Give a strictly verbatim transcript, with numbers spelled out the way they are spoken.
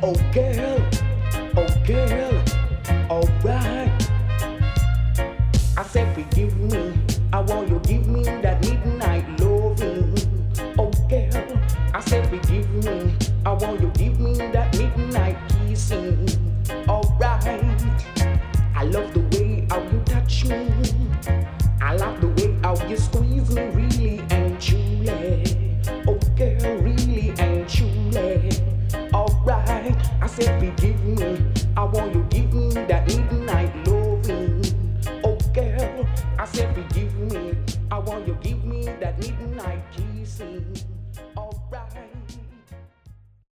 Oh girl, oh girl, alright. I said forgive me, I want you give me that midnight loving. Oh girl, I said forgive me, I want you give me that midnight kissing. Alright, I love the way how you touch me, I love the way how you squeeze me really and truly. Oh girl, really and truly. Alright, I said forgive me, I want you give me that midnight loving. Oh girl, I said forgive me, I want you give me that midnight kissing.